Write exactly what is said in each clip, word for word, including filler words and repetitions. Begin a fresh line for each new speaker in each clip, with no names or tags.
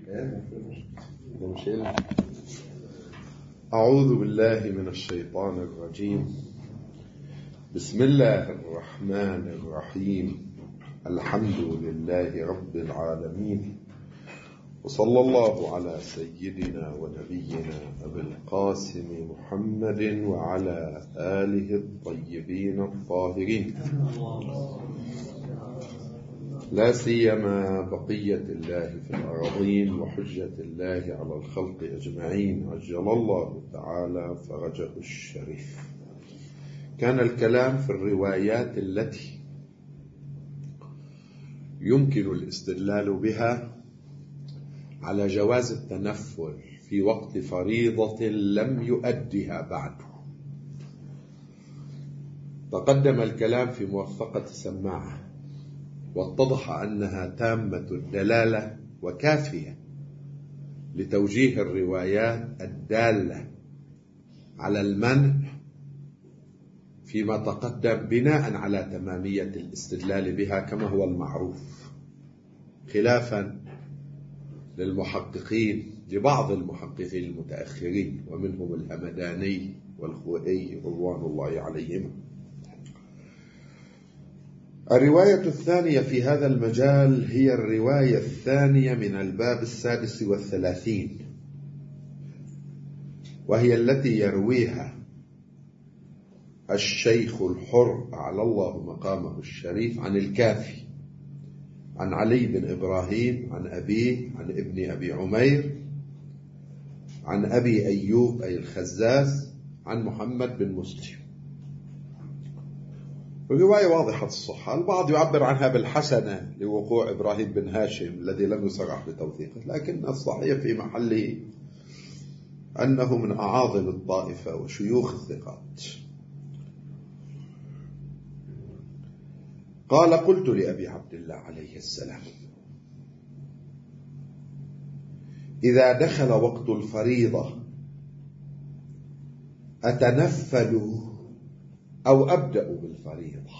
أعوذ بالله من الشيطان الرجيم. بسم الله الرحمن الرحيم. الحمد لله رب العالمين، وصلى الله على سيدنا ونبينا أبي القاسم محمد وعلى آله الطيبين الطاهرين، لا سيما بقية الله في الأراضين وحجة الله على الخلق أجمعين، عجل الله تعالى فرجه الشريف. كان الكلام في الروايات التي يمكن الاستدلال بها على جواز التنفل في وقت فريضة لم يؤدها بعد. تقدم الكلام في موثقة السماعة، واتضح أنها تامة الدلالة وكافية لتوجيه الروايات الدالة على المنع فيما تقدم، بناء على تمامية الاستدلال بها كما هو المعروف، خلافا للمحققين لبعض المحققين المتأخرين ومنهم الهمداني والخوئي رضوان الله عليهما. الرواية الثانية في هذا المجال هي الرواية الثانية من الباب السادس والثلاثين، وهي التي يرويها الشيخ الحر أعلى الله مقامه الشريف عن الكافي، عن علي بن إبراهيم عن أبيه عن ابن أبي عمير عن أبي أيوب أي الخزاز عن محمد بن مسلم. الرواية واضحة الصحة، البعض يعبر عنها بالحسنة لوقوع إبراهيم بن هاشم الذي لم يصرح بتوثيقه، لكن الصحيح في محله أنه من أعاظم الطائفة وشيوخ الثقات. قال: قلت لأبي عبد الله عليه السلام: إذا دخل وقت الفريضة أتنفل أو أبدأ بالفريضة؟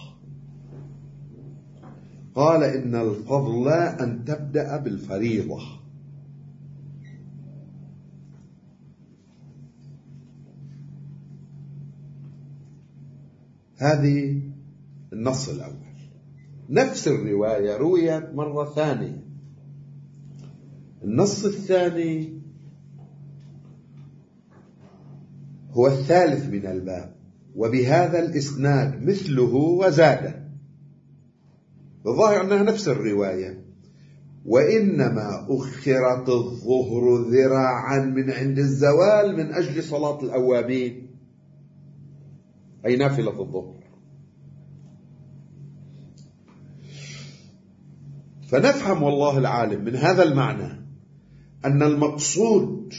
قال: إن الفضل أن تبدأ بالفريضة. هذه النص الأول. نفس الرواية رويت مرة ثانية. النص الثاني هو الثالث من الباب، وبهذا الإسناد مثله وزاد. الظاهر أنها نفس الرواية. وإنما أخرت الظهر ذراعا من عند الزوال من أجل صلاة الأوابين، أي نافلة الظهر. فنفهم والله العالم من هذا المعنى أن المقصود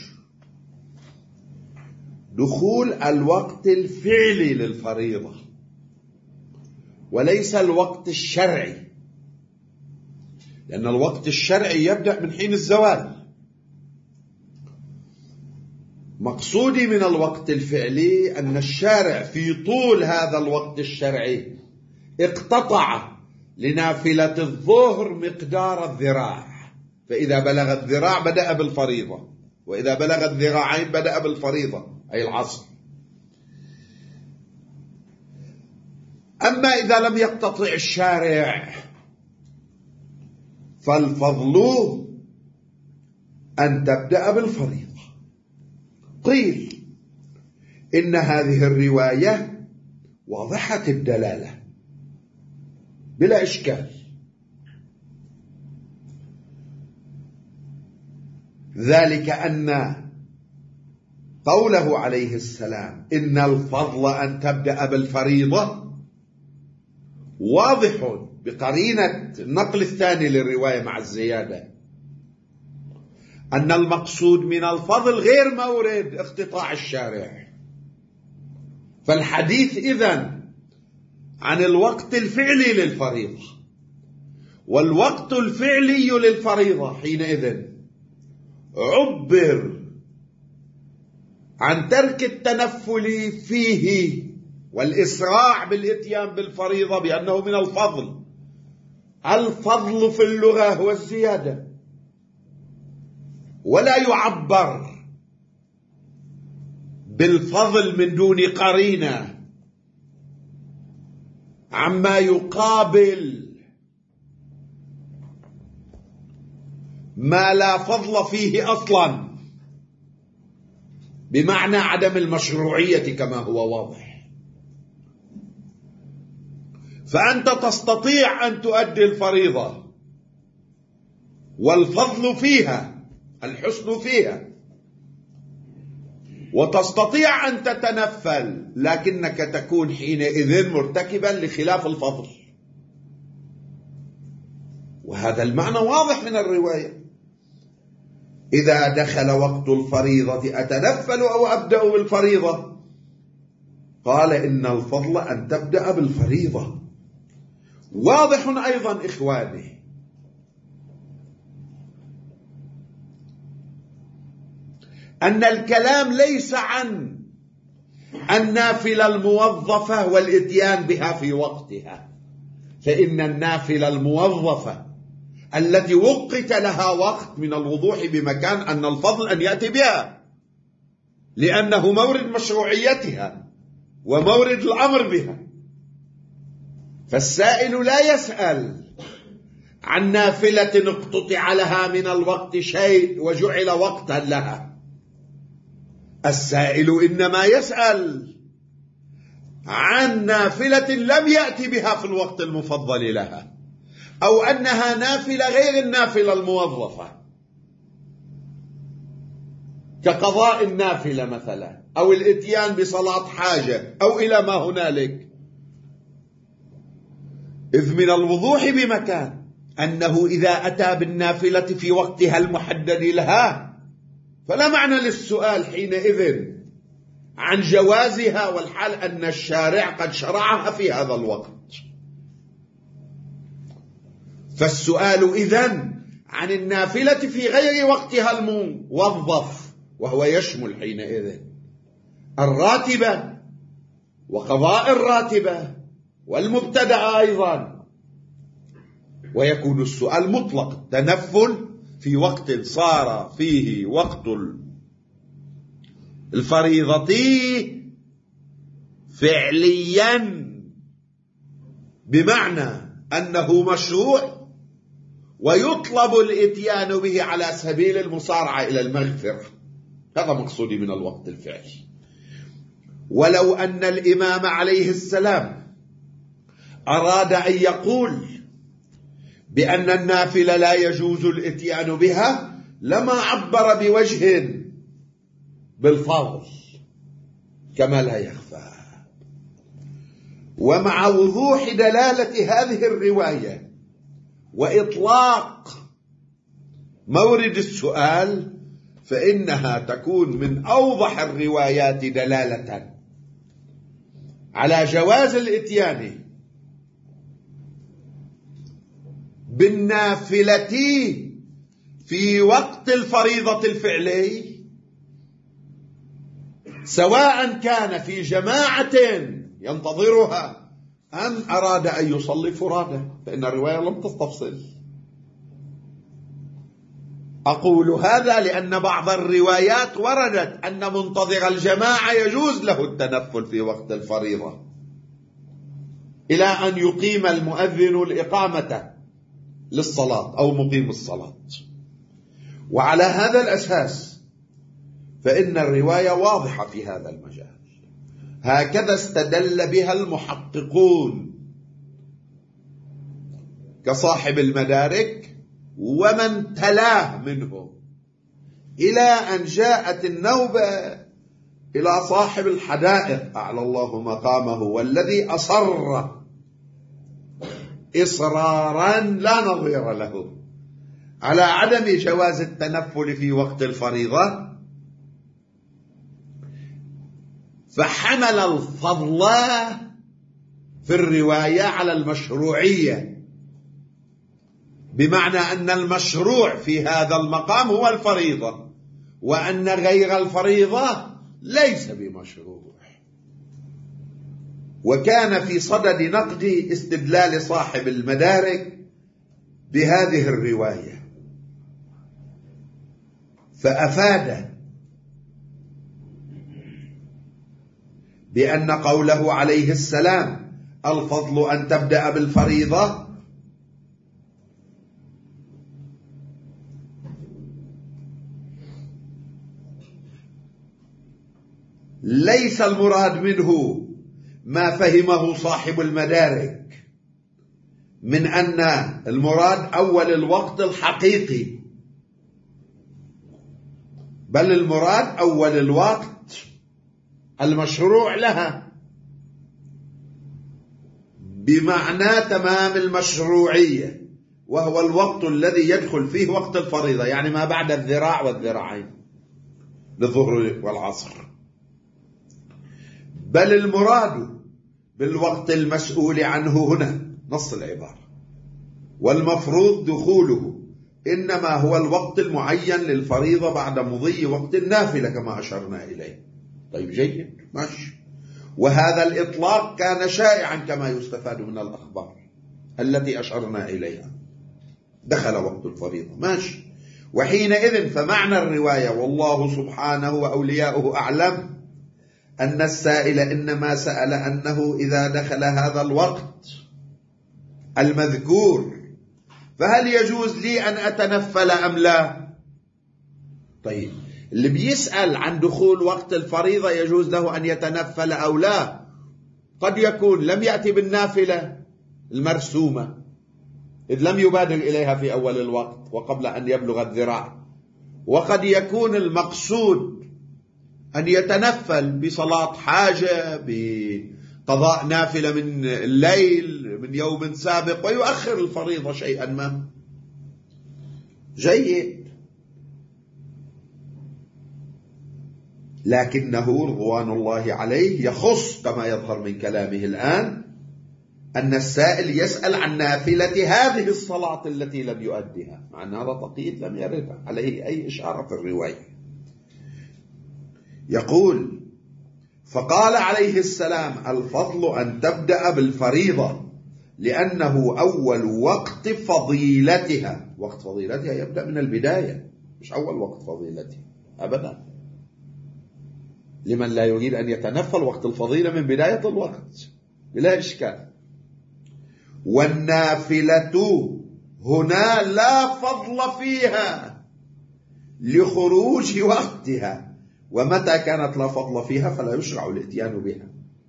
دخول الوقت الفعلي للفريضة وليس الوقت الشرعي، لأن الوقت الشرعي يبدأ من حين الزوال. مقصودي من الوقت الفعلي أن الشارع في طول هذا الوقت الشرعي اقتطع لنافلة الظهر مقدار الذراع، فإذا بلغ الذراع بدأ بالفريضة، وإذا بلغ الذراعين بدأ بالفريضة أي العصر. أما إذا لم يقتطع الشارع فالفضل أن تبدأ بالفريضة. قيل إن هذه الرواية واضحة الدلالة بلا إشكال، ذلك أن قوله عليه السلام إن الفضل أن تبدأ بالفريضة واضح بقرينة النقل الثاني للرواية مع الزيادة أن المقصود من الفضل غير مورد اقتطاع الشارع. فالحديث إذن عن الوقت الفعلي للفريضة، والوقت الفعلي للفريضة حينئذ عبر عن ترك التنفل فيه والإسراع بالإتيان بالفريضة بأنه من الفضل. الفضل في اللغة هو الزيادة، ولا يعبر بالفضل من دون قرينة عما يقابل ما لا فضل فيه أصلا، بمعنى عدم المشروعية كما هو واضح. فأنت تستطيع أن تؤدي الفريضة والفضل فيها، الحسن فيها، وتستطيع أن تتنفل، لكنك تكون حينئذ مرتكبا لخلاف الفضل. وهذا المعنى واضح من الرواية. إذا دخل وقت الفريضة أتنفل أو أبدأ بالفريضة؟ قال إن الفضل أن تبدأ بالفريضة. واضح أيضا إخواني أن الكلام ليس عن النافلة الموظفة والإتيان بها في وقتها، فإن النافلة الموظفة التي وقت لها وقت من الوضوح بمكان أن الفضل أن يأتي بها، لأنه مورد مشروعيتها ومورد الأمر بها. فالسائل لا يسأل عن نافلة اقتطع لها من الوقت شيء وجعل وقتا لها، السائل إنما يسأل عن نافلة لم يأتي بها في الوقت المفضل لها، أو أنها نافلة غير النافلة الموظفة، كقضاء النافلة مثلا، أو الإتيان بصلاة حاجة، أو إلى ما هنالك. إذ من الوضوح بمكان أنه إذا أتى بالنافلة في وقتها المحدد لها فلا معنى للسؤال حينئذ عن جوازها، والحال أن الشارع قد شرعها في هذا الوقت. فالسؤال إذن عن النافلة في غير وقتها الموظف، وهو يشمل حينئذ الراتبة وقضاء الراتبة والمبتدأ أيضا. ويكون السؤال مطلق، التنفل في وقت صار فيه وقت الفريضة فعليا، بمعنى أنه مشروع ويطلب الإتيان به على سبيل المسارعة إلى المغفرة. هذا مقصودي من الوقت الفعلي. ولو أن الإمام عليه السلام أراد أن يقول بأن النافلة لا يجوز الإتيان بها لما عبر بوجه بالفضل كما لا يخفى. ومع وضوح دلالة هذه الرواية وإطلاق مورد السؤال، فإنها تكون من أوضح الروايات دلالة على جواز الإتيان بالنافلة في وقت الفريضة الفعلي، سواء كان في جماعة ينتظرها أم أراد أن يصلي فرادى، فإن الرواية لم تستفصل. أقول هذا لأن بعض الروايات وردت أن منتظر الجماعة يجوز له التنفل في وقت الفريضة إلى أن يقيم المؤذن الإقامة للصلاة أو مقيم الصلاة. وعلى هذا الأساس فإن الرواية واضحة في هذا المجال. هكذا استدل بها المحققون كصاحب المدارك ومن تلاه منهم، إلى أن جاءت النوبة إلى صاحب الحدائق أعلى الله مقامه، والذي أصر إصرارا لا نظير له على عدم جواز التنفل في وقت الفريضة، فحمل الفضل في الرواية على المشروعية، بمعنى أن المشروع في هذا المقام هو الفريضة، وأن غير الفريضة ليس بمشروع. وكان في صدد نقد استدلال صاحب المدارك بهذه الرواية. فأفاد بأن قوله عليه السلام الفضل أن تبدأ بالفريضة ليس المراد منه ما فهمه صاحب المدارك من أن المراد أول الوقت الحقيقي، بل المراد أول الوقت المشروع لها بمعنى تمام المشروعية، وهو الوقت الذي يدخل فيه وقت الفريضة، يعني ما بعد الذراع والذراعين للظهر والعصر. بل المراد بالوقت المسؤول عنه هنا نص العبارة والمفروض دخوله إنما هو الوقت المعين للفريضة بعد مضي وقت النافلة كما أشرنا إليه. طيب جيد ماشي. وهذا الإطلاق كان شائعا كما يستفاد من الأخبار التي أشرنا إليها، دخل وقت الفريضة ماشي. وحينئذ فمعنى الرواية والله سبحانه وأولياؤه أعلم أن السائل إنما سأل أنه إذا دخل هذا الوقت المذكور فهل يجوز لي أن أتنفل أم لا؟ طيب اللي بيسأل عن دخول وقت الفريضة يجوز له أن يتنفل أو لا، قد يكون لم يأتي بالنافلة المرسومة إذ لم يبادر إليها في أول الوقت وقبل أن يبلغ الذراع، وقد يكون المقصود أن يتنفل بصلاة حاجة، بقضاء نافلة من الليل من يوم سابق ويؤخر الفريضة شيئا ما. جيد. لكنه رضوان الله عليه يخص كما يظهر من كلامه الآن أن السائل يسأل عن نافلة هذه الصلاة التي لم يؤدها، مع أن هذا تقييد لم يرد عليه أي إشارة في الرواية. يقول فقال عليه السلام الفضل أن تبدأ بالفريضة لأنه أول وقت فضيلتها. وقت فضيلتها يبدأ من البداية، مش أول وقت فضيلتها أبدا، لمن لا يريد أن يتنفل وقت الفضيلة من بداية الوقت بلا إشكال. والنافلة هنا لا فضل فيها لخروج وقتها، ومتى كانت لا فضل فيها فلا يشرع الاتيان بها،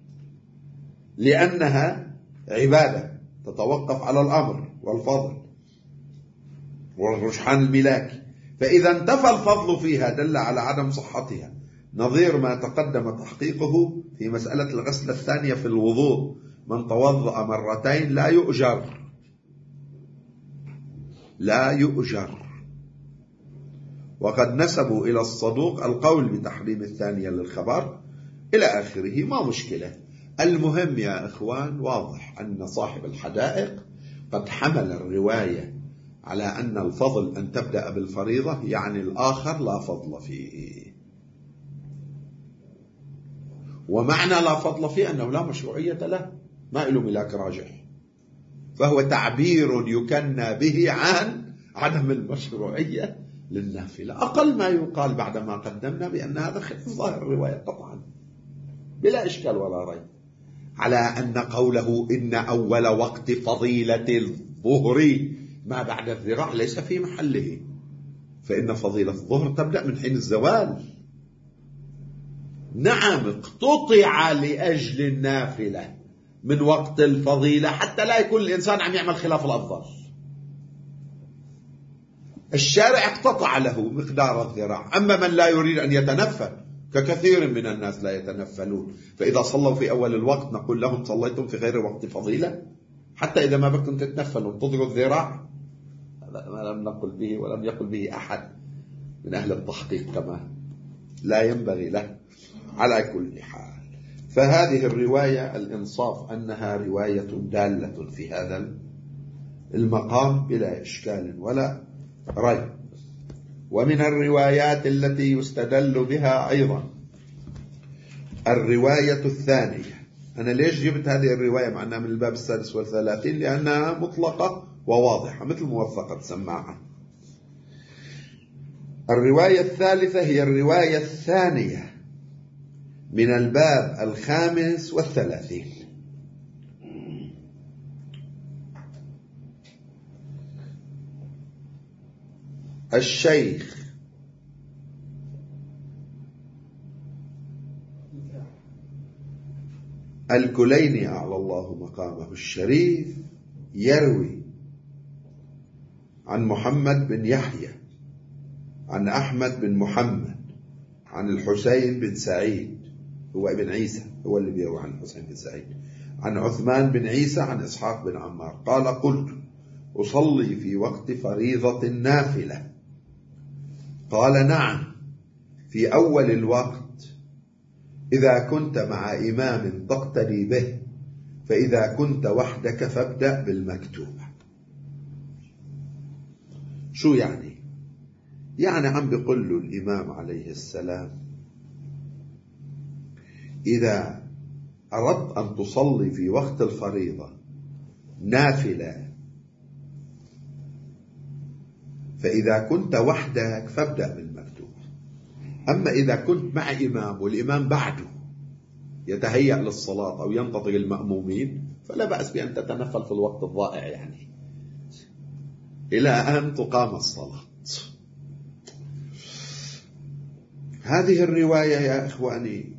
لأنها عبادة تتوقف على الأمر والفضل والرجحان الملاكي، فإذا انتفى الفضل فيها دل على عدم صحتها، نظير ما تقدم تحقيقه في مسألة الغسلة الثانية في الوضوء، من توضأ مرتين لا يؤجر لا يؤجر وقد نسبوا إلى الصدوق القول بتحريم الثانية للخبر إلى آخره. ما مشكلة. المهم يا إخوان واضح أن صاحب الحدائق قد حمل الرواية على أن الفضل أن تبدأ بالفريضة، يعني الآخر لا فضل فيه، ومعنى لا فضل فيه أنه لا مشروعية له، ما له ملاك راجح، فهو تعبير يكنى به عن عدم المشروعية للنافلة. أقل ما يقال بعد ما قدمنا بأن هذا خلاف ظاهر الرواية قطعا بلا إشكال ولا ريب، على أن قوله إن أول وقت فضيلة الظهر ما بعد الذراع ليس في محله، فإن فضيلة الظهر تبدأ من حين الزوال. نعم اقتطع لأجل النافلة من وقت الفضيلة حتى لا يكون الإنسان عم يعمل خلاف الأفضل. الشارع اقتطع له مقدار الذراع، أما من لا يريد أن يتنفل ككثير من الناس لا يتنفلون، فإذا صلوا في أول الوقت نقول لهم صليتم في غير وقت فضيلة، حتى إذا ما بكم تتنفلوا انتظروا الذراع. هذا ما لم نقل به ولم يقل به أحد من أهل التحقيق، كما لا ينبغي له. على كل حال فهذه الرواية الإنصاف أنها رواية دالة في هذا المقام بلا إشكال ولا ريب. ومن الروايات التي يستدل بها أيضا الرواية الثانية. أنا ليش جبت هذه الرواية معناها من الباب السادس والثلاثين؟ لأنها مطلقة وواضحة مثل موثقة سماعة. الرواية الثالثة هي الرواية الثانية من الباب الخامس والثلاثين. الشيخ الكليني أعلى الله مقامه الشريف يروي عن محمد بن يحيى عن أحمد بن محمد عن الحسين بن سعيد، هو ابن عيسى هو اللي بيروي عن الحسين بن سعيد، عن عثمان بن عيسى عن إسحاق بن عمار قال: قلت أصلي في وقت فريضة نافلة؟ قال: نعم، في أول الوقت إذا كنت مع إمام تقتدي به، فإذا كنت وحدك فابدأ بالمكتوبة. شو يعني؟ يعني عم بيقول له الإمام عليه السلام: إذا أردت أن تصلي في وقت الفريضة نافلة، فإذا كنت وحدك فابدأ بالمكتوبة. أما إذا كنت مع إمام والإمام بعده يتهيأ للصلاة أو ينتظر المأمومين، فلا بأس بأن تتنفل في الوقت الضائع، يعني إلى أن تقام الصلاة. هذه الرواية يا إخواني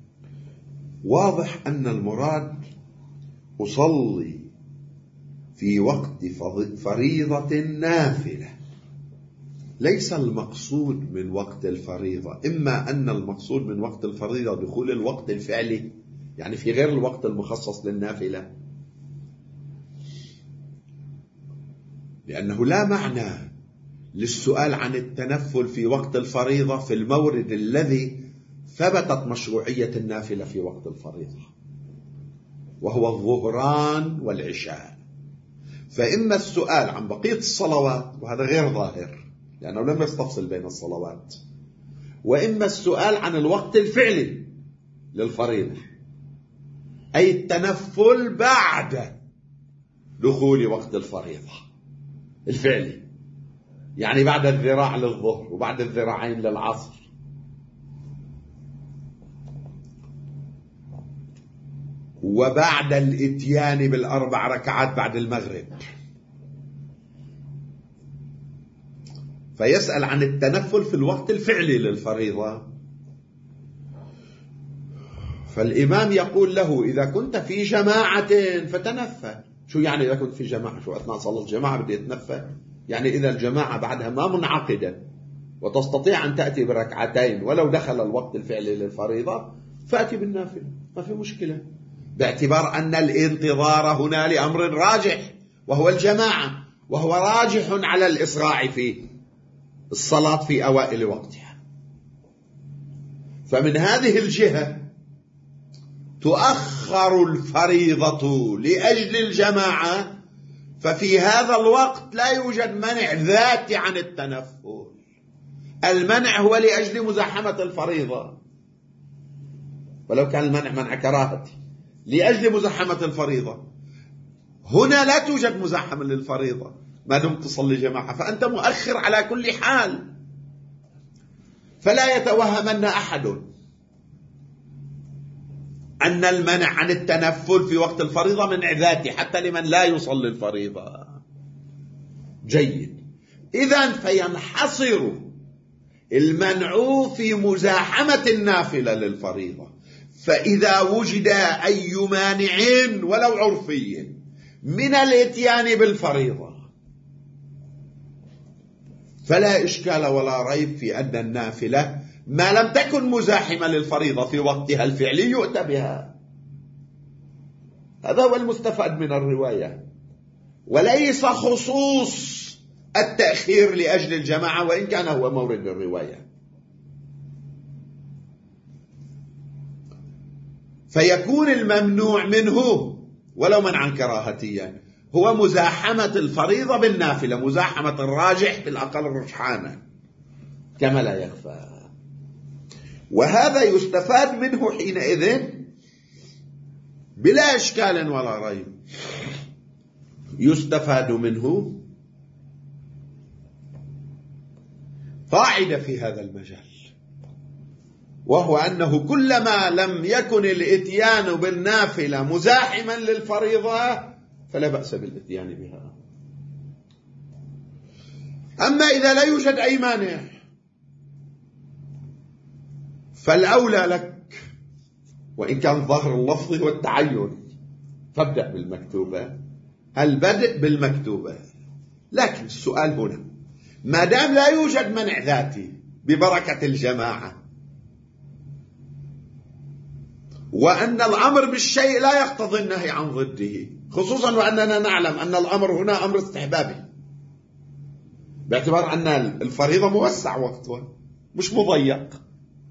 واضح أن المراد أصلي في وقت فريضة نافلة، ليس المقصود من وقت الفريضة. إما أن المقصود من وقت الفريضة دخول الوقت الفعلي، يعني في غير الوقت المخصص للنافلة، لأنه لا معنى للسؤال عن التنفل في وقت الفريضة في المورد الذي ثبتت مشروعية النافلة في وقت الفريضة، وهو الظهران والعشاء. فإما السؤال عن بقية الصلوات، وهذا غير ظاهر لأنه لم يستفصل بين الصلوات، وإما السؤال عن الوقت الفعلي للفريضة، أي التنفل بعد دخول وقت الفريضة الفعلي، يعني بعد الذراع للظهر وبعد الذراعين للعصر. وبعد الاتيان بالأربع ركعات بعد المغرب. فيسأل عن التنفل في الوقت الفعلي للفريضة، فالإمام يقول له: إذا كنت في جماعة فتنفل. شو يعني إذا كنت في جماعة؟ شو أثناء صلاة الجماعة بدي أتنفل؟ يعني إذا الجماعة بعدها ما منعقدة وتستطيع أن تأتي بركعتين ولو دخل الوقت الفعلي للفريضة، فأتي بالنافلة، ما في مشكلة، باعتبار أن الانتظار هنا لأمر راجح وهو الجماعة، وهو راجح على الإسراع في الصلاة في أوائل وقتها. فمن هذه الجهة تؤخر الفريضة لأجل الجماعة، ففي هذا الوقت لا يوجد منع ذاتي عن التنفل. المنع هو لأجل مزاحمة الفريضة، ولو كان المنع منع كراهة لأجل مزاحمة الفريضة. هنا لا توجد مزاحمة للفريضة ما دمت تصلي جماعة، فأنت مؤخر على كل حال. فلا يتوهمن أحد أن المنع عن التنفل في وقت الفريضة منع ذاتي حتى لمن لا يصلي الفريضة. جيد، إذن فينحصر المنع في مزاحمة النافلة للفريضة. فإذا وجد أي مانع ولو عرفي من الاتيان بالفريضة، فلا إشكال ولا ريب في أن النافلة ما لم تكن مزاحمة للفريضة في وقتها الفعلي يؤتى بها. هذا هو المستفاد من الرواية، وليس خصوص التأخير لأجل الجماعة، وإن كان هو مورد الرواية. فيكون الممنوع منه ولو منعا كراهتيا هو مزاحمة الفريضة بالنافلة، مزاحمة الراجح بالأقل رجحانا كما لا يخفى. وهذا يستفاد منه حينئذ بلا إشكال ولا ريب، يستفاد منه قاعدة في هذا المجال، وهو أنه كلما لم يكن الإتيان بالنافلة مزاحما للفريضة فلا بأس بالإتيان بها. أما إذا لا يوجد أي مانع فالأولى لك، وإن كان ظاهر اللفظ والتعين، فابدأ بالمكتوبة، البدء بالمكتوبة. لكن السؤال هنا، ما دام لا يوجد منع ذاتي ببركة الجماعة، وأن الأمر بالشيء لا يقتضي النهي عن ضده، خصوصا وأننا نعلم أن الأمر هنا أمر استحبابي، باعتبار أن الفريضة موسع وقتها مش مضيق،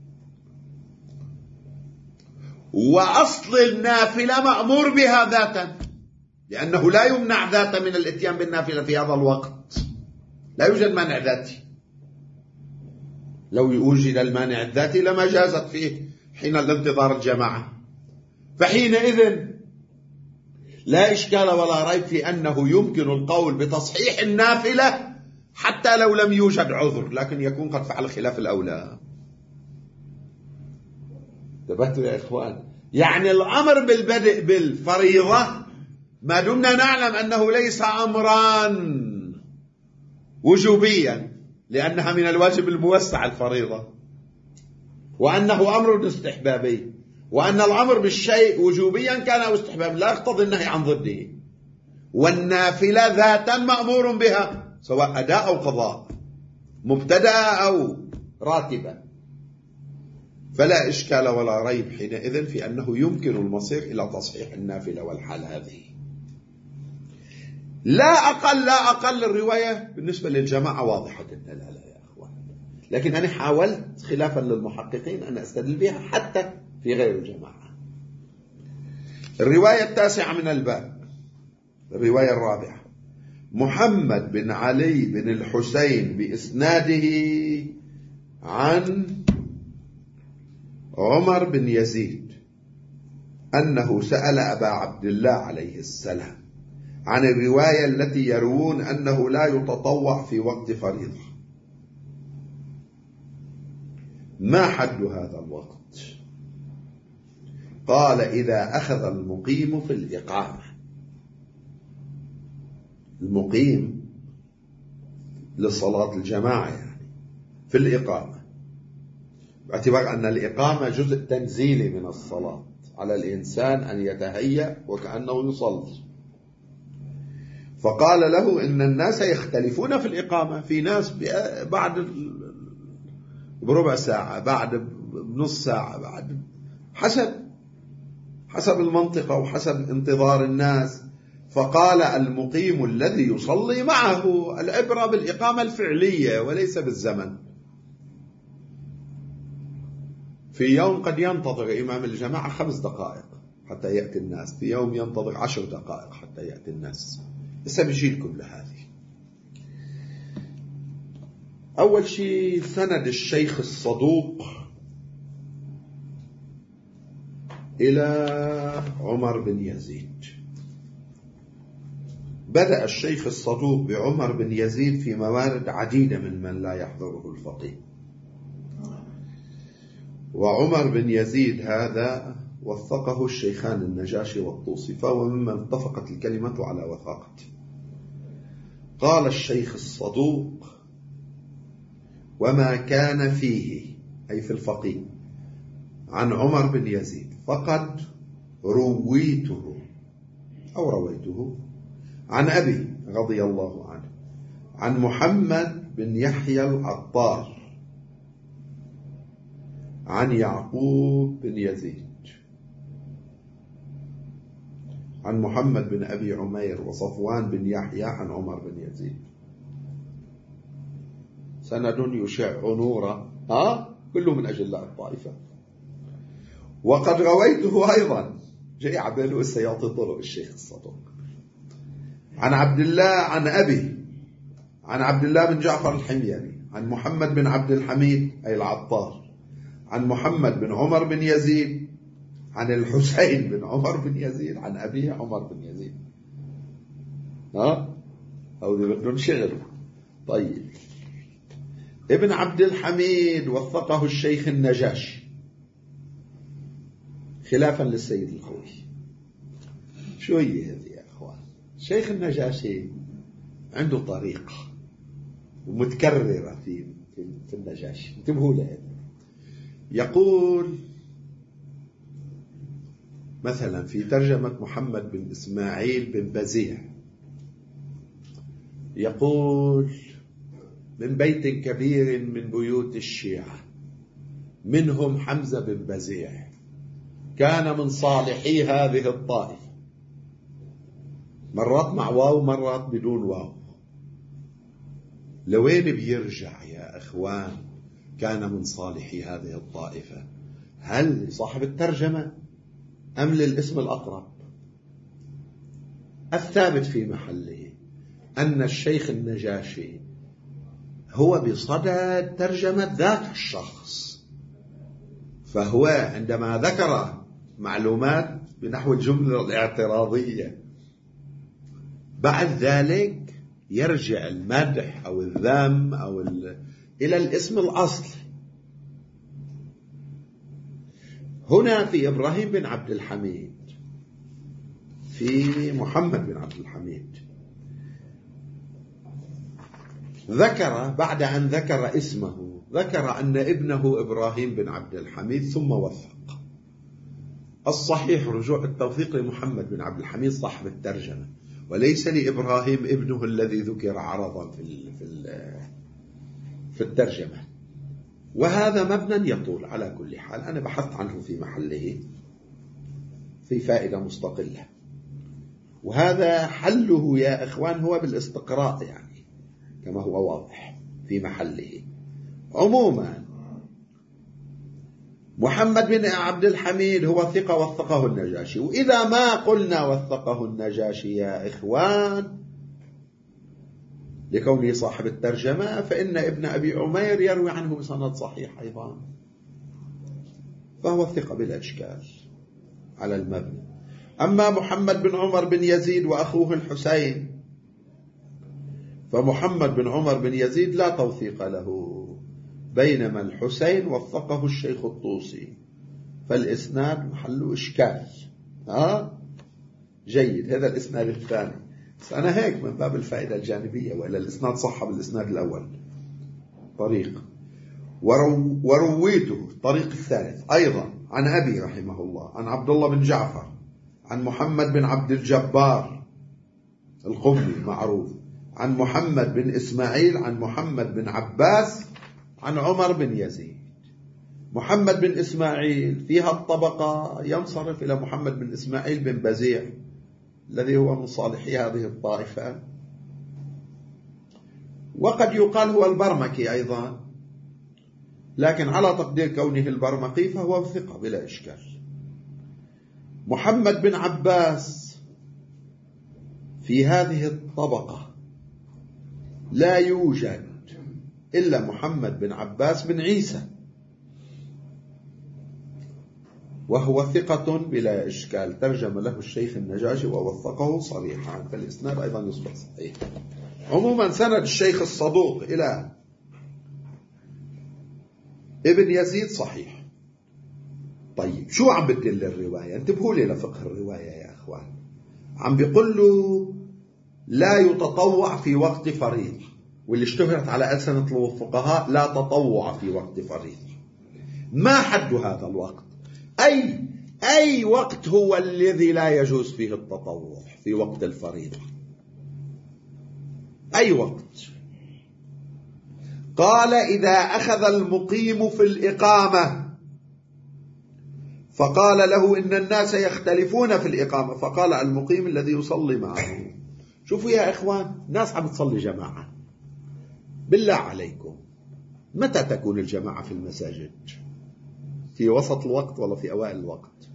وأصل النافلة مأمور بها ذاتا، لأنه لا يمنع ذاتا من الاتيان بالنافلة في هذا الوقت، لا يوجد مانع ذاتي. لو يوجد المانع الذاتي لما جازت فيه حين الانتظار الجماعة. فحينئذ لا إشكال ولا ريب في أنه يمكن القول بتصحيح النافلة حتى لو لم يوجد عذر، لكن يكون قد فعل خلاف الأولى. انتبهتوا يا إخوان؟ يعني الأمر بالبدء بالفريضة ما دمنا نعلم أنه ليس أمرا وجوبيا، لأنها من الواجب الموسع الفريضة، وأنه أمر استحبابي، وأن الأمر بالشيء وجوبيا كان أو استحبابا لا يقتضي النهي عن ضده، والنافلة ذاتا مأمور بها سواء أداء أو قضاء، مبتدأ أو راتبا. فلا إشكال ولا ريب حينئذ في أنه يمكن المصير إلى تصحيح النافلة والحال هذه. لا أقل لا أقل الرواية بالنسبة للجماعة واضحة الدلالة يا أخوان، لكن أنا حاولت خلافا للمحققين أن أستدل بها حتى في غير الجماعة. الرواية التاسعة من الباب، الرواية الرابعة، محمد بن علي بن الحسين بإسناده عن عمر بن يزيد أنه سأل أبا عبد الله عليه السلام عن الرواية التي يروون أنه لا يتطوع في وقت فريضة، ما حد هذا الوقت؟ قال إذا أخذ المقيم في الإقامة. المقيم لصلاة الجماعة يعني في الإقامة، باعتبار أن الإقامة جزء تنزيلي من الصلاة، على الإنسان أن يتهيأ وكأنه يصلي. فقال له إن الناس يختلفون في الإقامة، في ناس بعد بربع ساعة، بعد بنص ساعة، بعد حسب حسب المنطقة وحسب انتظار الناس. فقال المقيم الذي يصلي معه، العبرة بالإقامة الفعلية وليس بالزمن. في يوم قد ينتظر إمام الجماعة خمس دقائق حتى يأتي الناس، في يوم ينتظر عشر دقائق حتى يأتي الناس. لسه بيجي لكم لهذه. أول شيء سند الشيخ الصدوق إلى عمر بن يزيد. بدأ الشيخ الصدوق بعمر بن يزيد في موارد عديدة من من لا يحضره الفقيه. وعمر بن يزيد هذا وثقه الشيخان النجاشي والطوسي، فهو ممن اتفقت الكلمة على وثاقته. قال الشيخ الصدوق: وما كان فيه، أي في الفقيه، عن عمر بن يزيد فقد رويته أو رويته عن أبي رضي الله عنه عن محمد بن يحيى العطار عن يعقوب بن يزيد عن محمد بن أبي عمير وصفوان بن يحيى عن عمر بن يزيد. سند يشع نورا، ها كله من أجلاء الطائفة. وقد رويته أيضا، جاي عباله السياطي طرق الشيخ الصدوق، عن عبد الله عن أبي عن عبد الله بن جعفر الحميري عن محمد بن عبد الحميد أي العطار عن محمد بن عمر بن يزيد عن الحسين بن عمر بن يزيد عن أبيه عمر بن يزيد. ها أو دي بدهم شغل. طيب، ابن عبد الحميد وثقه الشيخ النجاشي خلافا للسيد الخوي. شوية هذه يا أخوان. الشيخ النجاشي عنده طريقة ومتكررة في في النجاشي، انتبهوا لها. يقول مثلا في ترجمة محمد بن إسماعيل بن بزيع، يقول: من بيت كبير من بيوت الشيعة منهم حمزة بن بزيع كان من صالحي هذه الطائفة، مرات مع واو مرات بدون واو. لوين بيرجع يا أخوان كان من صالحي هذه الطائفة؟ هل لصاحب الترجمة أم للاسم الأقرب؟ الثابت في محله أن الشيخ النجاشي هو بصدد ترجمة ذات الشخص، فهو عندما ذكر معلومات بنحو الجملة الاعتراضية بعد ذلك يرجع المدح أو الذم أو إلى الاسم الأصلي. هنا في إبراهيم بن عبد الحميد، في محمد بن عبد الحميد، ذكر بعد أن ذكر اسمه ذكر أن ابنه إبراهيم بن عبد الحميد ثم وثق. الصحيح رجوع التوثيق لمحمد بن عبد الحميد صاحب الترجمة، وليس لإبراهيم ابنه الذي ذكر عرضا في في الترجمة. وهذا مبنى يطول على كل حال، أنا بحثت عنه في محله في فائدة مستقلة، وهذا حله يا إخوان هو بالاستقراء يعني كما هو واضح في محله. عموما محمد بن عبد الحميد هو ثقة وثقه النجاشي، وإذا ما قلنا وثقه النجاشي يا إخوان لكونه صاحب الترجمة، فإن ابن أبي عمير يروي عنه بسند صحيح أيضا، فهو ثقة بلا إشكال على المبنى. أما محمد بن عمر بن يزيد وأخوه الحسين، فمحمد بن عمر بن يزيد لا توثيق له، بينما الحسين وثقه الشيخ الطوسي، فالإسناد محله إشكال. ها جيد، هذا الإسناد الثاني، بس أنا هيك من باب الفائدة الجانبية، وإلا الإسناد صح بالإسناد الأول طريق. ورو ورويته الطريق الثالث أيضا عن أبي رحمه الله عن عبد الله بن جعفر عن محمد بن عبد الجبار القمي معروف، عن محمد بن إسماعيل عن محمد بن عباس عن عمر بن يزيد. محمد بن إسماعيل فيها الطبقة ينصرف إلى محمد بن إسماعيل بن بزيع الذي هو من صالحي هذه الطائفة، وقد يقال هو البرمكي أيضا، لكن على تقدير كونه البرمكي فهو ثقة بلا إشكال. محمد بن عباس في هذه الطبقة لا يوجد إلا محمد بن عباس بن عيسى، وهو ثقة بلا إشكال، ترجم له الشيخ النجاشي ووثقه صريحا، فالإسناد أيضا يصبح صحيح. عموما سند الشيخ الصدوق إلى ابن يزيد صحيح. طيب شو عم بدل الرواية؟ انتبهوا لي لفقه الرواية يا أخوان. عم بيقول له لا يتطوع في وقت فريضة، واللي اشتهرت على ألسنة الفقهاء لا تطوع في وقت فريضة. ما حد هذا الوقت؟ أي أي وقت هو الذي لا يجوز فيه التطوع في وقت الفريضة؟ أي وقت؟ قال إذا أخذ المقيم في الإقامة فقال له إن الناس يختلفون في الإقامة، فقال المقيم الذي يصلي معه. شوفوا يا إخوان، ناس عم تصلي جماعة، بالله عليكم متى تكون الجماعة في المساجد؟ في وسط الوقت ولا في أوائل الوقت؟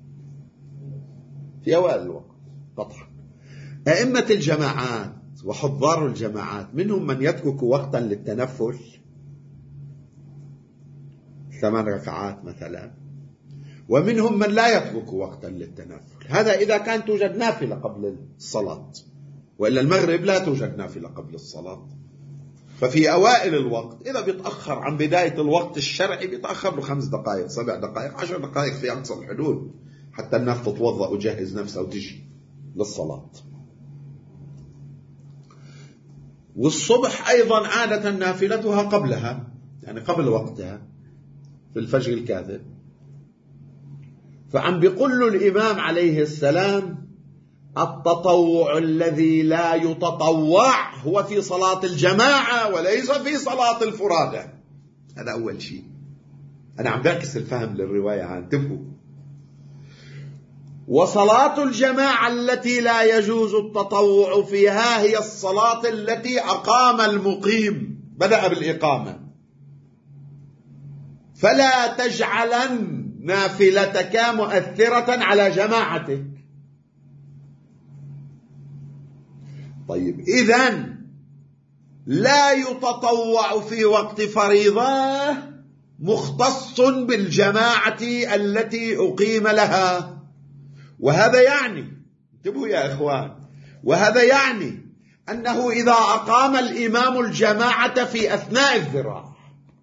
في أوائل الوقت قطعا. أئمة الجماعات وحضار الجماعات منهم من يترك وقتا للتنفل، ثمان ركعات مثلا، ومنهم من لا يترك وقتا للتنفل. هذا إذا كان توجد نافلة قبل الصلاة، وإلا المغرب لا توجد نافلة قبل الصلاة. ففي أوائل الوقت إذا بيتأخر عن بداية الوقت الشرعي بيتأخر له خمس دقائق سبع دقائق عشر دقائق في أقصى الحدود حتى الناس تتوضأ وتجهز نفسها وتجي للصلاة. والصبح أيضا عادة نافلتها قبلها، يعني قبل وقتها في الفجر الكاذب. فعم بيقول له الإمام عليه السلام التطوع الذي لا يتطوع هو في صلاة الجماعة وليس في صلاة الفرادى. هذا أول شيء. أنا عم بعكس الفهم للرواية، انتبهوا. وصلاة الجماعة التي لا يجوز التطوع فيها هي الصلاة التي أقام المقيم، بدأ بالإقامة. فلا تجعلن نافلتك مؤثرة على جماعتك. طيب إذن لا يتطوع في وقت فريضة مختص بالجماعة التي أقيم لها. وهذا يعني، انتبهوا يا إخوان، وهذا يعني أنه إذا أقام الإمام الجماعة في أثناء الذراع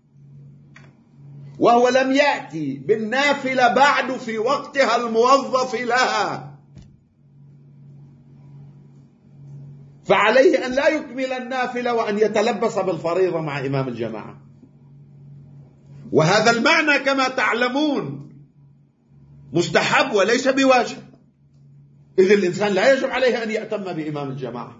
وهو لم يأتي بالنافلة بعد في وقتها الموظف لها، فعليه أن لا يكمل النافلة وأن يتلبس بالفريضة مع إمام الجماعة. وهذا المعنى كما تعلمون مستحب وليس بواجب، إذ الإنسان لا يجب عليه أن يأتم بإمام الجماعة،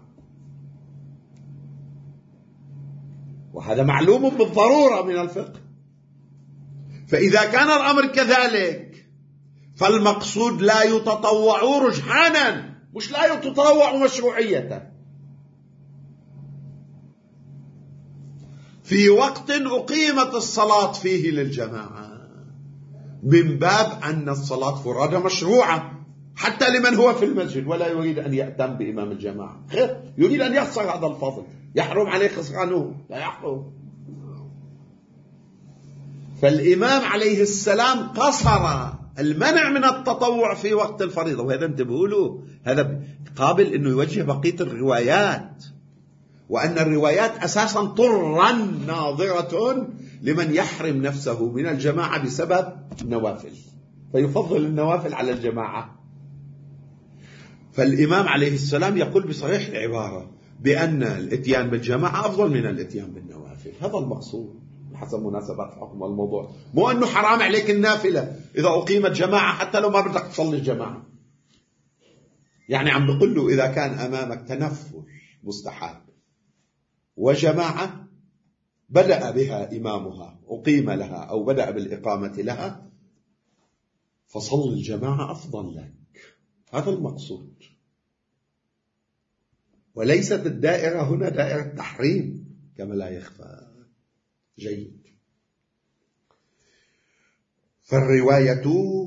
وهذا معلوم بالضرورة من الفقه. فإذا كان الأمر كذلك فالمقصود لا يتطوع رجحانا، مش لا يتطوع مشروعية، في وقت أقيمت الصلاة فيه للجماعة، من باب أن الصلاة فرادى مشروعة حتى لمن هو في المسجد ولا يريد أن يأتم بإمام الجماعة، يريد أن يخسر هذا الفضل، يحرم عليه خسرانه؟ لا يحرم. فالإمام عليه السلام قصر المنع من التطوع في وقت الفريضة، وهذا انتبهوا له، هذا قابل أنه يوجه بقية الروايات، وأن الروايات أساسا طرا ناظرة لمن يحرم نفسه من الجماعة بسبب النوافل، فيفضل النوافل على الجماعة. فالإمام عليه السلام يقول بصريح العبارة بأن الاتيان بالجماعة أفضل من الاتيان بالنوافل. هذا المقصود حسب مناسبات حكم الموضوع، مو أنه حرام عليك النافلة إذا أقيمت جماعة حتى لو ما بدك تصلي الجماعة. يعني عم بقول له إذا كان أمامك تنفل مستحب وجماعة بدأ بها إمامها أقيم لها أو بدأ بالإقامة لها فصل الجماعة أفضل لك. هذا المقصود، وليست الدائرة هنا دائرة تحريم كما لا يخفى. جيد. فالرواية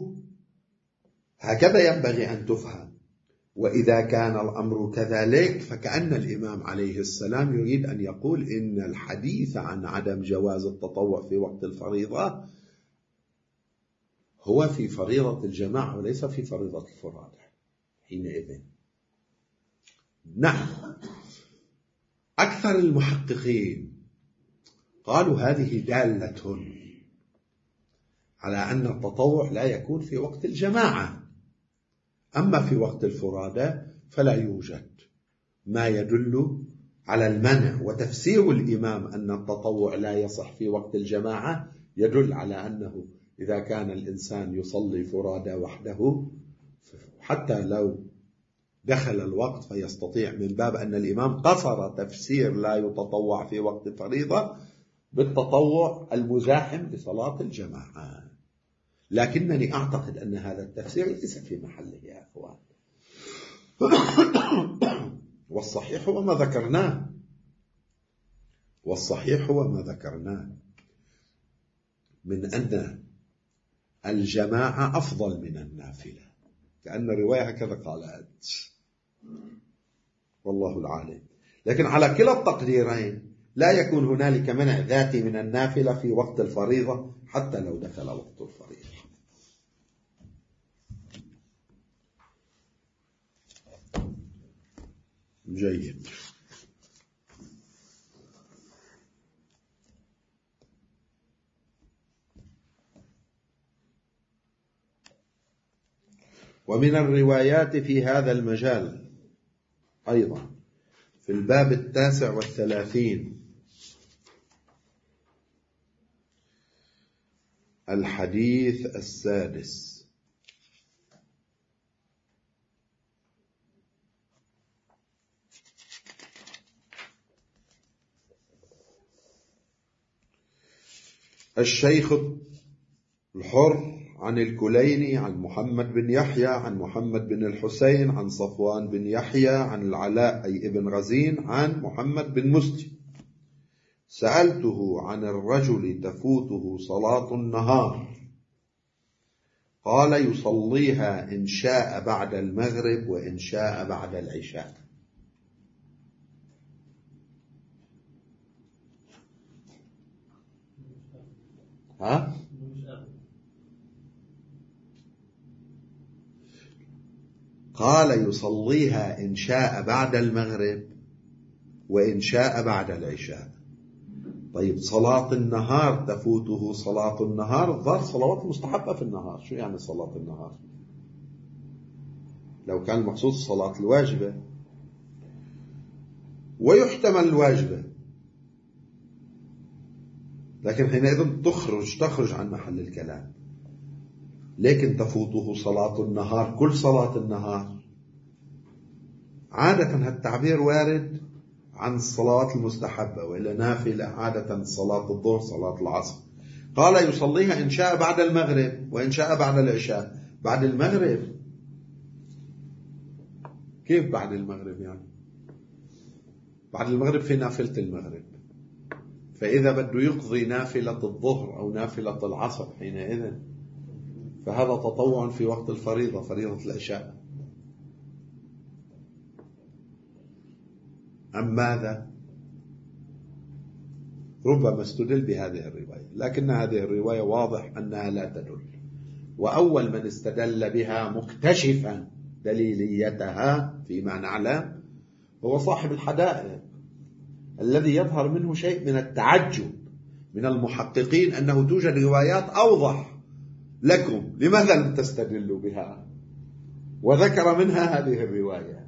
هكذا ينبغي أن تفهم. وإذا كان الأمر كذلك فكأن الإمام عليه السلام يريد أن يقول إن الحديث عن عدم جواز التطوع في وقت الفريضة هو في فريضة الجماعة وليس في فريضة الفرادى حينئذ. نعم، أكثر المحققين قالوا هذه دالة على أن التطوع لا يكون في وقت الجماعة، أما في وقت الفرادى فلا يوجد ما يدل على المنع. وتفسير الإمام أن التطوع لا يصح في وقت الجماعة يدل على أنه إذا كان الإنسان يصلي فرادى وحده حتى لو دخل الوقت فيستطيع، من باب أن الإمام قصر تفسير لا يتطوع في وقت الفريضة بالتطوع المزاحم لصلاة الجماعة. لكنني أعتقد أن هذا التفسير ليس في محله يا أخوان. والصحيح هو ما ذكرناه والصحيح هو ما ذكرناه من أن الجماعة أفضل من النافلة، كأن الرواية هكذا قالت، والله العالم. لكن على كلا التقديرين لا يكون هنالك منع ذاتي من النافلة في وقت الفريضة حتى لو دخل وقت الفريضة. جيد. ومن الروايات في هذا المجال أيضا في الباب التاسع والثلاثين الحديث السادس: الشيخ الحر عن الكليني عن محمد بن يحيى عن محمد بن الحسين عن صفوان بن يحيى عن العلاء أي ابن غزين عن محمد بن مسلم: سألته عن الرجل تفوته صلاة النهار، قال: يصليها إن شاء بعد المغرب وإن شاء بعد العشاء. ها؟ قال: يصليها إن شاء بعد المغرب وإن شاء بعد العشاء. طيب صلاة النهار تفوته صلاة النهار، الظاهر صلوات مستحبة في النهار. شو يعني صلاة النهار؟ لو كان المقصود الصلاة الواجبة، ويحتمل الواجبة، لكن حينئذ تخرج تخرج عن محل الكلام. لكن تفوته صلاة النهار، كل صلاة النهار. عادة هالتعبير وارد عن الصلوات المستحبة، وإلا نافلة عادة صلاة الظهر صلاة العصر. قال: يصليها إن شاء بعد المغرب وإن شاء بعد العشاء. بعد المغرب؟ كيف بعد المغرب يعني؟ بعد المغرب في نافلة المغرب، فإذا بده يقضي نافلة الظهر أو نافلة العصر حينئذ فهذا تطوع في وقت الفريضة، فريضة العشاء. أم ماذا؟ ربما استدل بهذه الرواية، لكن هذه الرواية واضح أنها لا تدل. وأول من استدل بها مكتشفا دليليتها فيما نعلم هو صاحب الحدائق، الذي يظهر منه شيء من التعجب من المحققين أنه توجد روايات أوضح لكم، لماذا لم تستدلوا بها؟ وذكر منها هذه الرواية.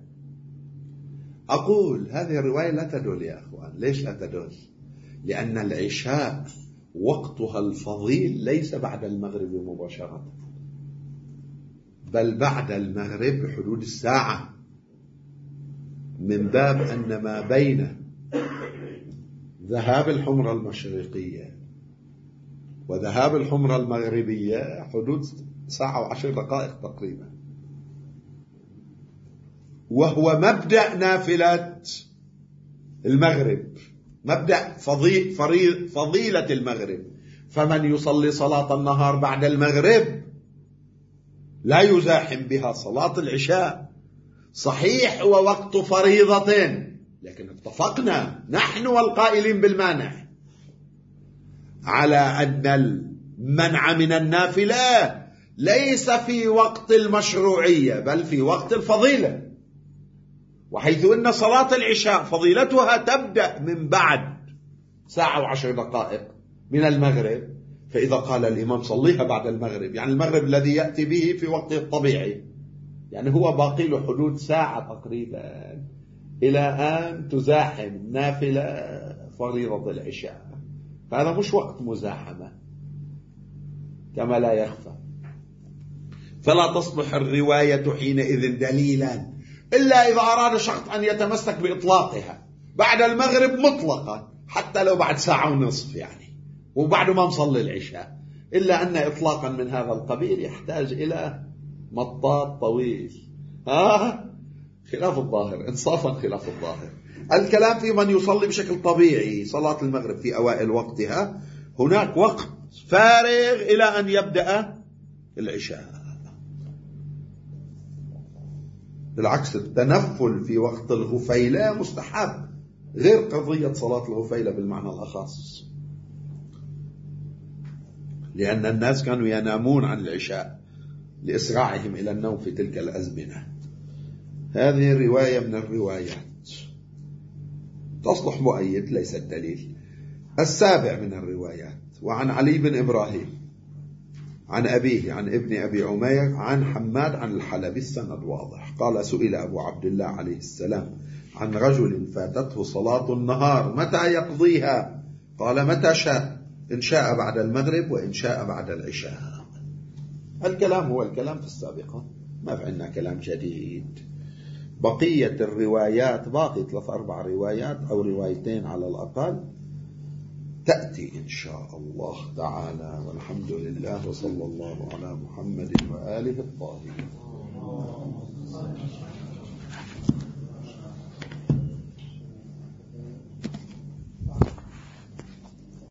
أقول هذه الرواية لا تدل يا أخوان. ليش لا تدل؟ لأن العشاء وقتها الفضيل ليس بعد المغرب مباشرة، بل بعد المغرب بحدود الساعة، من باب أن ما بين ذهاب الحمرة المشرقية وذهاب الحمرة المغربية حدود ساعة وعشر دقائق تقريبا، وهو مبدأ نافلة المغرب، مبدأ فضيل فضيلة المغرب. فمن يصلي صلاة النهار بعد المغرب لا يزاحم بها صلاة العشاء. صحيح هو وقت فريضة، لكن اتفقنا نحن والقائلين بالمانع على أن المنع من النافلة ليس في وقت المشروعية بل في وقت الفضيلة، وحيث أن صلاة العشاء فضيلتها تبدأ من بعد ساعة وعشر دقائق من المغرب، فإذا قال الإمام صليها بعد المغرب، يعني المغرب الذي يأتي به في وقته الطبيعي، يعني هو باقي له حدود ساعة تقريبا إلى أن تزاحم نافلة فريضة العشاء. فهذا مش وقت مزاحمة كما لا يخفى. فلا تصلح الرواية حينئذ دليلا إلا إذا أراد شخص أن يتمسك بإطلاقها بعد المغرب مطلقا، حتى لو بعد ساعة ونصف يعني وبعد ما نصلي العشاء، إلا أن إطلاقا من هذا القبيل يحتاج إلى مطاط طويل. ها خلاف الظاهر، انصافا خلاف الظاهر. الكلام في من يصلي بشكل طبيعي صلاة المغرب في أوائل وقتها، هناك وقت فارغ إلى أن يبدأ العشاء. بالعكس التنفل في وقت الغفيلة مستحب، غير قضية صلاة الغفيلة بالمعنى الأخص، لأن الناس كانوا ينامون عن العشاء لإسراعهم إلى النوم في تلك الأزمنة. هذه الرواية من الروايات تصلح مؤيد ليست دليل. السابع من الروايات: وعن علي بن إبراهيم عن أبيه عن ابن أبي عمير عن حماد عن الحلبي. السند واضح. قال سئل أبو عبد الله عليه السلام عن رجل فاتته صلاة النهار متى يقضيها؟ قال متى شاء، إن شاء بعد المغرب وإن شاء بعد العشاء. الكلام هو الكلام في السابقة، ما في عندنا كلام جديد. بقية الروايات باقي ثلاث أربع روايات أو روايتين على الأقل تأتي إن شاء الله تعالى. والحمد لله وصلى الله على محمد وآله الطاهرين.